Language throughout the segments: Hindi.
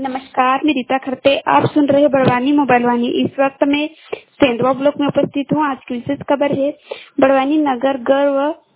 नमस्कार, मैं रीता खरते। आप सुन रहे बड़वानी मोबाइल वाणी। इस वक्त मैं सेंधवा ब्लॉक में उपस्थित हूँ। आज की विशेष खबर है बड़वानी नगर गर्व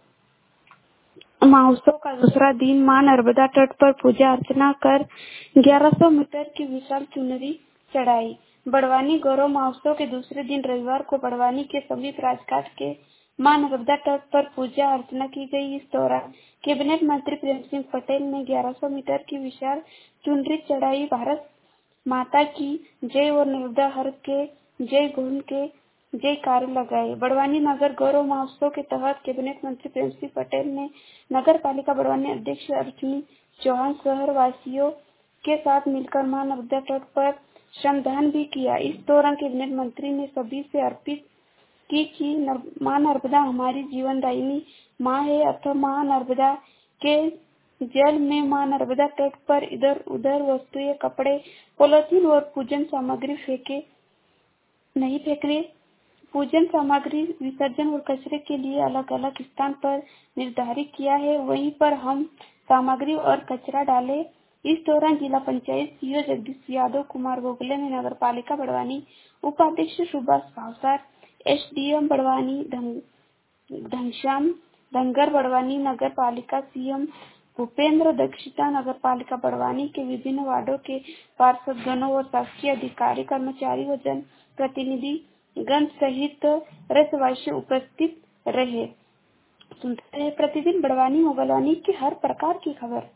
महोत्सव का दूसरा दिन। मां नर्मदा तट पर पूजा अर्चना कर 1100 मीटर की विशाल चुनरी चढ़ाई। बड़वानी गौरव महोत्सव के दूसरे दिन रविवार को बड़वानी के समीप राजघाट के मां नर्मदा तट पर पूजा अर्चना की गई। इस दौरान कैबिनेट मंत्री प्रेम सिंह पटेल ने 1100 मीटर की विशाल चुनरी चढ़ाई। भारत माता की जय और नर्मदा हर के जय गुण के जयकारे लगाए। बड़वानी नगर गौरव महोत्सव के तहत कैबिनेट मंत्री प्रेम सिंह पटेल ने नगर पालिका बड़वानी अध्यक्ष अर्जुनी चौहान शहर वासियों के साथ मिलकर मां नर्मदा तट पर श्रमदान भी किया। इस दौरान कैबिनेट मंत्री ने सभी से अर्पित की कि मां नर्मदा हमारी जीवनदायिनी मां है, अथवा मां नर्मदा के जल में मां नर्मदा तट पर इधर उधर वस्तुएं, कपड़े, पॉलिथीन और पूजन सामग्री नहीं फेंकने। पूजन सामग्री विसर्जन और कचरे के लिए अलग अलग स्थान पर निर्धारित किया है, वहीं पर हम सामग्री और कचरा डालें। इस दौरान जिला पंचायत सीईओ जगदीश यादव, कुमार गोखले में नगर पालिका बड़वानी उपाध्यक्ष सुभाष भावसार, एसडीएम बड़वानी घनश्याम धनगर, बड़वानी नगर पालिका सीएम भूपेंद्र दक्षिता, नगर पालिका बड़वानी के विभिन्न वार्डों के पार्षदगणों और शासकीय अधिकारी, कर्मचारी व जन प्रतिनिधि गण सहित रसवासी उपस्थित रहे। सुनते रहे प्रतिदिन बड़वानी मोबाइल वाणी की हर प्रकार की खबर।